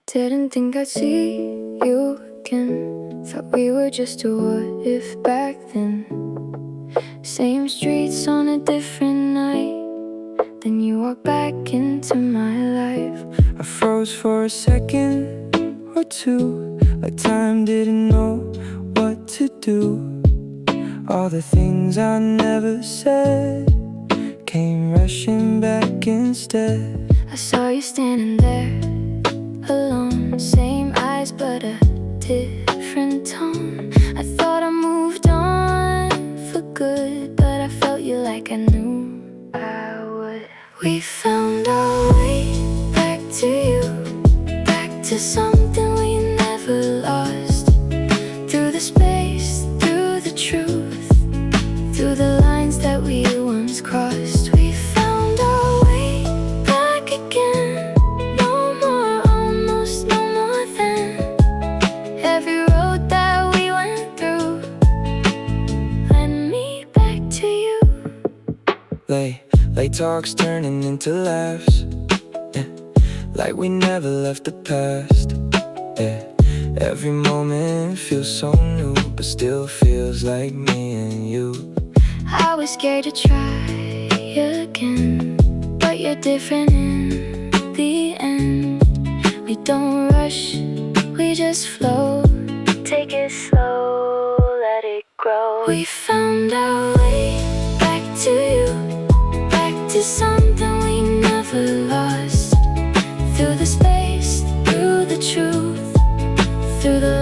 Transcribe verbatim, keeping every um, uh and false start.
Didn't think I'd see you again. Thought we were just a what if back then. Same streets on a different night. Then you walked back into my life. I froze for a second or two, like time didn't know what to do. All the things I never said came rushing back instead. I saw you standing there, alone. Same eyes but a different tone. I thought I moved on for good, but I felt you like I knew I would. We found our way back to you, back to something we never lost. Through the space, through the truth, through the lines that we once crossed. We found our way back again. No more almost, no more then. Every road that we went through led me back to you. Late, late talks turning into laughs, yeah. Like we never left the past, yeah. Every moment feels so new, but still feels like me and you. I was scared to try again, but you're different in the end. We don't rush, we just flow. Take it slow, let it grow. We found our way back to you, back to something we never lost. Through the space, through the truth, through the